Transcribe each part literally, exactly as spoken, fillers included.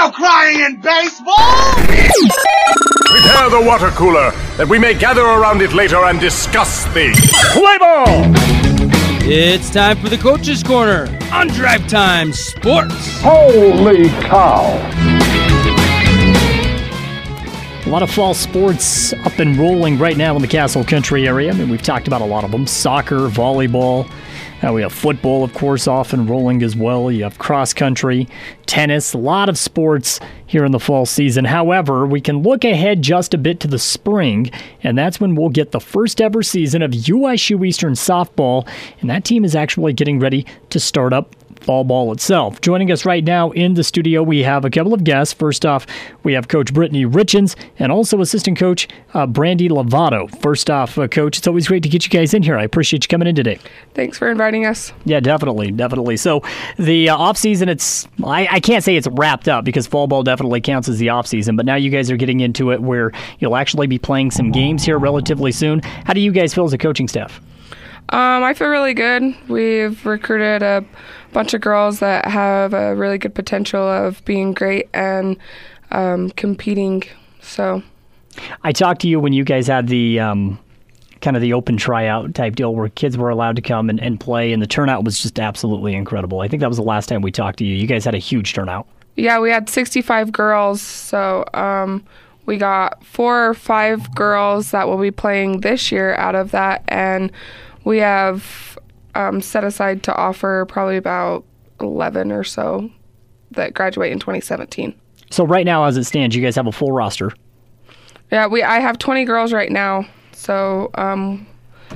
no crying in baseball! Prepare the water cooler, that we may gather around it later and discuss the play ball! It's time for the Coach's Corner on Drive Time Sports. Holy cow! A lot of fall sports up and rolling right now in the Castle Country area. I mean, we've talked about a lot of them. Soccer, volleyball. Uh, we have football, of course, off and rolling as well. You have cross country, tennis, a lot of sports here in the fall season. However, we can look ahead just a bit to the spring, and that's when we'll get the first ever season of U S U Eastern softball, and that team is actually getting ready to start up fall ball itself. Joining us right now in the studio, we have a couple of guests. First off, we have Coach Brittany Richens and also assistant coach uh, Brandy Lovato. First off, uh, Coach, it's always great to get you guys in here. I appreciate you coming in today. Thanks for inviting us. Yeah, definitely, definitely. So the uh, off season, it's I, I can't say it's wrapped up because fall ball definitely counts as the off season, but now you guys are getting into it where you'll actually be playing some games here relatively soon. How do you guys feel as a coaching staff? Um, I feel really good. We've recruited a bunch of girls that have a really good potential of being great and um, competing. So, I talked to you when you guys had the um, kind of the open tryout type deal where kids were allowed to come and, and play, and the turnout was just absolutely incredible. I think that was the last time we talked to you. You guys had a huge turnout. Yeah, we had sixty-five girls. So um, we got four or five girls that will be playing this year out of that, and we have um, set aside to offer probably about eleven or so that graduate in twenty seventeen. So right now, as it stands, you guys have a full roster. Yeah, we. I have twenty girls right now, so um,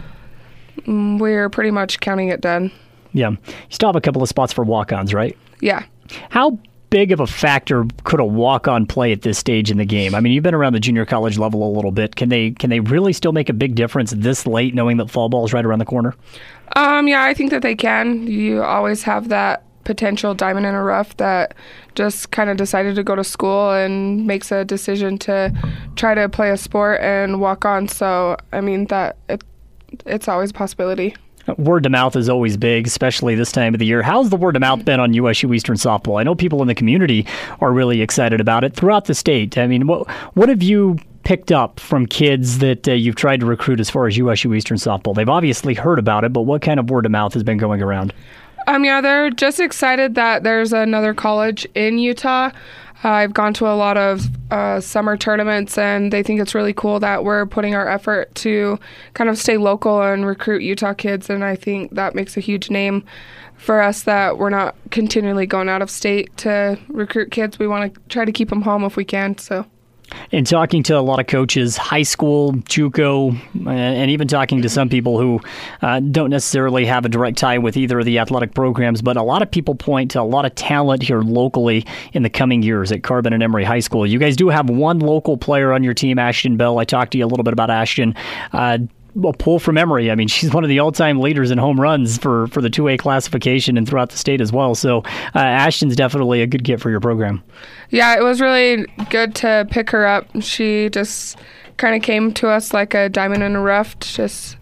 we're pretty much counting it done. Yeah. You still have a couple of spots for walk-ons, right? Yeah. How big of a factor could a walk-on play at this stage in the game? I mean, you've been around the junior college level a little bit. Can they can they really still make a big difference this late, knowing that fall ball is right around the corner? Um, yeah, I think that they can. You always have that potential diamond in a rough that just kind of decided to go to school and makes a decision to try to play a sport and walk on. So, I mean, that it, it's always a possibility. Word to mouth is always big, especially this time of the year. How's the word to mouth been on U S U Eastern softball? I know people in the community are really excited about it throughout the state. I mean, what what have you picked up from kids that uh, you've tried to recruit as far as U S U Eastern softball? They've obviously heard about it, but what kind of word to mouth has been going around? Um, yeah, they're just excited that there's another college in Utah. Uh, I've gone to a lot of uh, summer tournaments, and they think it's really cool that we're putting our effort to kind of stay local and recruit Utah kids, and I think that makes a huge name for us that we're not continually going out of state to recruit kids. We want to try to keep them home if we can, so... In talking to a lot of coaches, high school, JUCO, and even talking to some people who uh, don't necessarily have a direct tie with either of the athletic programs, but a lot of people point to a lot of talent here locally in the coming years at Carbon and Emory High School. You guys do have one local player on your team, Ashton Bell. I talked to you a little bit about Ashton. Uh, a pull from Emory. I mean, she's one of the all-time leaders in home runs for, for the two A classification and throughout the state as well. So uh, Ashton's definitely a good get for your program. Yeah, it was really good to pick her up. She just kind of came to us like a diamond in a rough. Just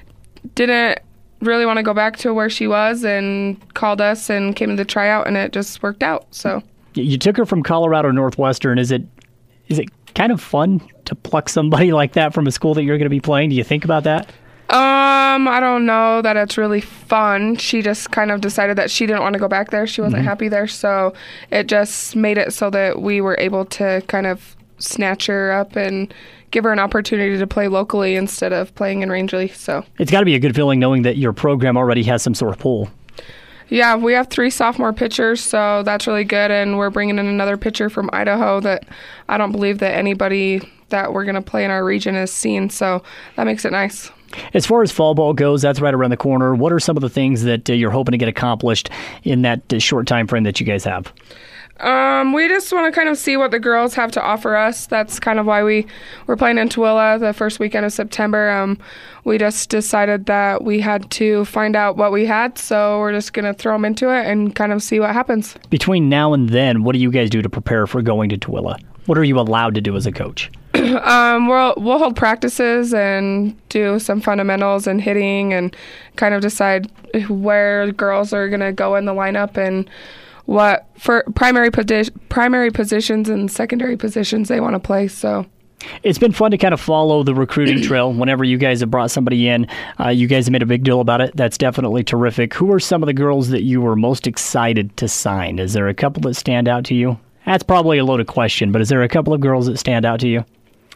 didn't really want to go back to where she was and called us and came to the tryout, and it just worked out. So you took her from Colorado Northwestern. Is it is it kind of fun to pluck somebody like that from a school that you're going to be playing? Do you think about that? Um, I don't know that it's really fun. She just kind of decided that she didn't want to go back there. She wasn't mm-hmm. happy there, so it just made it so that we were able to kind of snatch her up and give her an opportunity to play locally instead of playing in Rangeley. So it's got to be a good feeling knowing that your program already has some sort of pull. Yeah, we have three sophomore pitchers, so that's really good, and we're bringing in another pitcher from Idaho that I don't believe that anybody that we're going to play in our region has seen, so that makes it nice. As far as fall ball goes, that's right around the corner. What are some of the things that uh, you're hoping to get accomplished in that uh, short time frame that you guys have? Um, we just want to kind of see what the girls have to offer us. That's kind of why we were playing in Tooele the first weekend of September. Um, we just decided that we had to find out what we had, so we're just going to throw them into it and kind of see what happens. Between now and then, what do you guys do to prepare for going to Tooele? What are you allowed to do as a coach? um, we'll, we'll hold practices and do some fundamentals and hitting and kind of decide where girls are going to go in the lineup and what for primary posi- primary positions and secondary positions they want to play. So it's been fun to kind of follow the recruiting trail. Whenever you guys have brought somebody in, uh, you guys have made a big deal about it. That's definitely terrific. Who are some of the girls that you were most excited to sign? Is there a couple that stand out to you? That's probably a loaded question, but is there a couple of girls that stand out to you?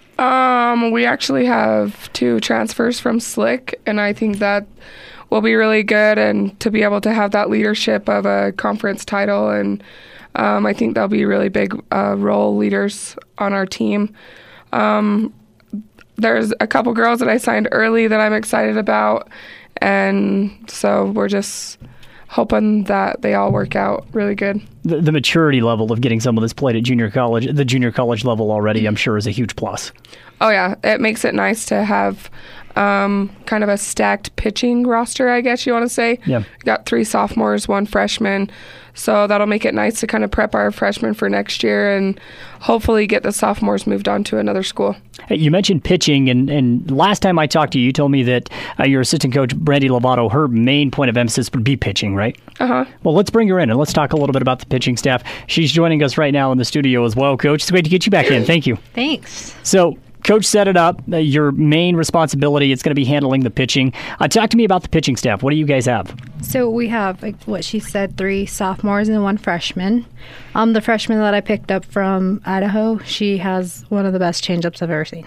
Um, we actually have two transfers from Slick, and I think that will be really good, and to be able to have that leadership of a conference title, and um, I think they'll be really big uh, role leaders on our team. Um, there's a couple girls that I signed early that I'm excited about, and so we're just hoping that they all work out really good. The, the maturity level of getting someone that's played at junior college, the junior college level already, I'm sure is a huge plus. Oh yeah, it makes it nice to have um, kind of a stacked pitching roster, I guess you want to say. Yeah. We got three sophomores, one freshman, so that'll make it nice to kind of prep our freshmen for next year and hopefully get the sophomores moved on to another school. Hey, you mentioned pitching, and, and last time I talked to you, you told me that uh, your assistant coach, Brandy Lovato, her main point of emphasis would be pitching, right? Uh-huh. Well, let's bring her in, and let's talk a little bit about the pitching staff. She's joining us right now in the studio as well, Coach. It's great to get you back in. Thank you. Thanks. So, Coach set it up. Uh, your main responsibility is going to be handling the pitching. Uh, talk to me about the pitching staff. What do you guys have? So we have, like what she said, three sophomores and one freshman. Um, the freshman that I picked up from Idaho, she has one of the best changeups I've ever seen.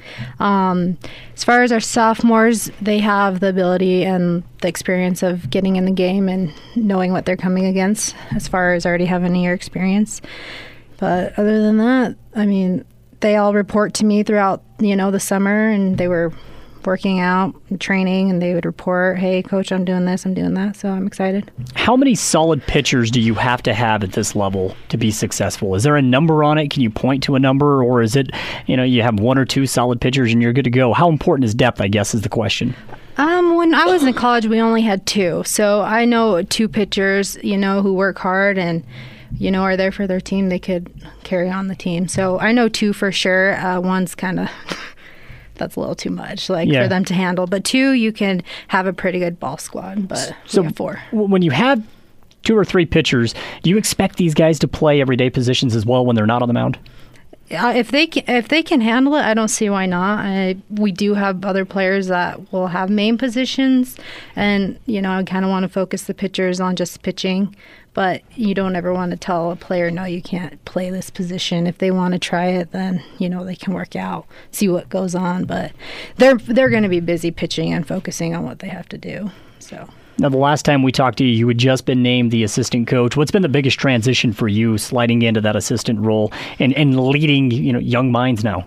Um, as far as our sophomores, they have the ability and the experience of getting in the game and knowing what they're coming against as far as already having a year experience. But other than that, I mean, they all report to me throughout, you know, the summer, and they were working out and training, and they would report, hey, Coach, I'm doing this, I'm doing that, so I'm excited. How many solid pitchers do you have to have at this level to be successful? Is there a number on it? Can you point to a number, or is it, you know, you have one or two solid pitchers and you're good to go? How important is depth, I guess, is the question. Um, when I was in college, we only had two, so I know two pitchers, you know, who work hard and you know, are there for their team, they could carry on the team. So I know two for sure. Uh, one's kind of, that's a little too much, like yeah. for them to handle. But two, you can have a pretty good ball squad, but so we have four. When you have two or three pitchers, do you expect these guys to play everyday positions as well when they're not on the mound? Uh, if they can, if they can handle it, I don't see why not. I, we do have other players that will have main positions, and you know, I kind of want to focus the pitchers on just pitching. But you don't ever want to tell a player, no, you can't play this position. If they want to try it, then you know they can work out, see what goes on. But they're they're going to be busy pitching and focusing on what they have to do. So. Now, the last time we talked to you, you had just been named the assistant coach. What's been the biggest transition for you sliding into that assistant role and, and leading, you know, young minds now?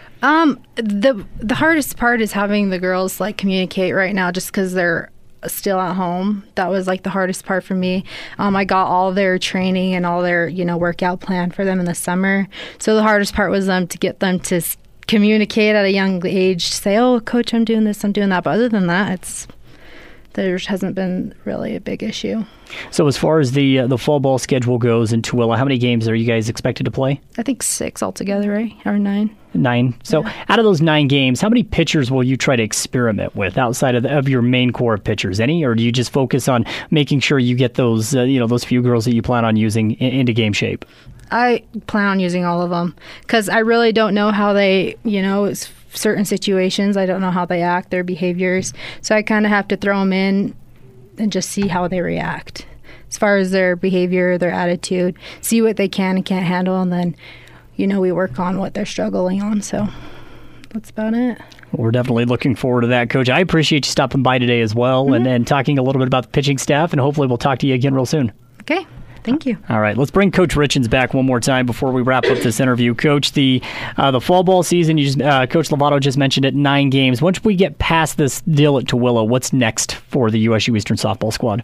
Um, the the hardest part is having the girls like communicate right now, just because they're still at home. That was like the hardest part for me. Um, I got all their training and all their, you know, workout plan for them in the summer. So the hardest part was them to get them to communicate at a young age, say, oh, Coach, I'm doing this, I'm doing that. But other than that, it's there hasn't been really a big issue. So as far as the uh, the fall ball schedule goes in Tooele, how many games are you guys expected to play? I think six altogether, right? Or nine. Nine. So yeah. Out of those nine games, how many pitchers will you try to experiment with outside of, the, of your main core of pitchers? Any, or do you just focus on making sure you get those uh, you know those few girls that you plan on using in, into game shape? I plan on using all of them because I really don't know how they, you know, it's certain situations. I don't know how they act, their behaviors. So I kind of have to throw them in and just see how they react as far as their behavior, their attitude, see what they can and can't handle. And then, you know, we work on what they're struggling on. So that's about it. We're definitely looking forward to that, Coach. I appreciate you stopping by today as well mm-hmm. and, and talking a little bit about the pitching staff. And hopefully we'll talk to you again real soon. Okay. Thank you. All right, let's bring Coach Richens back one more time before we wrap up this interview. Coach, the uh, the fall ball season, you just, uh, Coach Lovato just mentioned it, nine games. Once we get past this deal at Tooele, what's next for the U S U Eastern softball squad?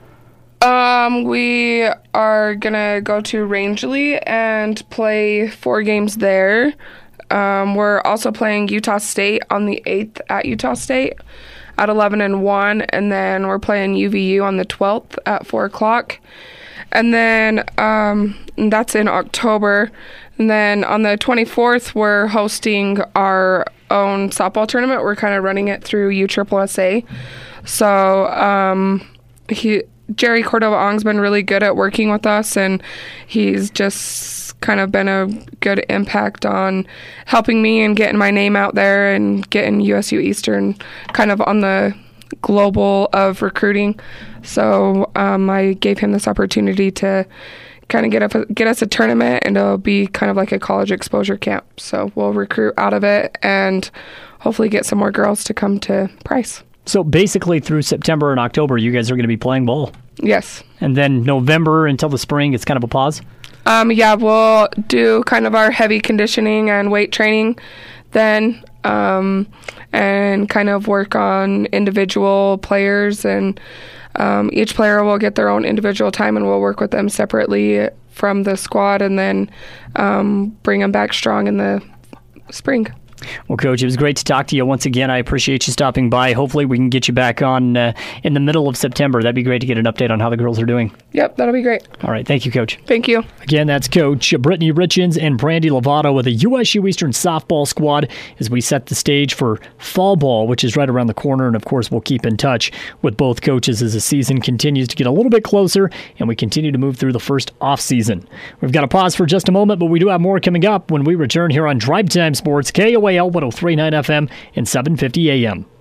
Um, we are going to go to Rangeley and play four games there. Um, we're also playing Utah State on the eighth at Utah State at eleven and one, and then we're playing U V U on the twelfth at four o'clock. And then um, that's in October. And then on the twenty-fourth, we're hosting our own softball tournament. We're kind of running it through U S S S A. So um, he, Jerry Cordova-Ong's been really good at working with us, and he's just kind of been a good impact on helping me and getting my name out there and getting U S U Eastern kind of on the global of recruiting. So um, I gave him this opportunity to kind of get up, get us a tournament, and it'll be kind of like a college exposure camp. So we'll recruit out of it and hopefully get some more girls to come to Price. So basically through September and October, you guys are going to be playing ball. Yes. And then November until the spring, it's kind of a pause? Um, yeah, we'll do kind of our heavy conditioning and weight training then, um, and kind of work on individual players, and um, each player will get their own individual time, and we'll work with them separately from the squad, and then um, bring them back strong in the spring. Well, Coach, it was great to talk to you once again. I appreciate you stopping by. Hopefully we can get you back on uh, in the middle of September. That'd be great to get an update on how the girls are doing. Yep, that'll be great. All right. Thank you, Coach. Thank you. Again, that's Coach Brittany Richens and Brandy Lovato with the U S U Eastern softball squad as we set the stage for fall ball, which is right around the corner. And, of course, we'll keep in touch with both coaches as the season continues to get a little bit closer and we continue to move through the first off season. We've got to pause for just a moment, but we do have more coming up when we return here on Drive Time Sports, K O A L one oh three point nine F M and seven fifty A M.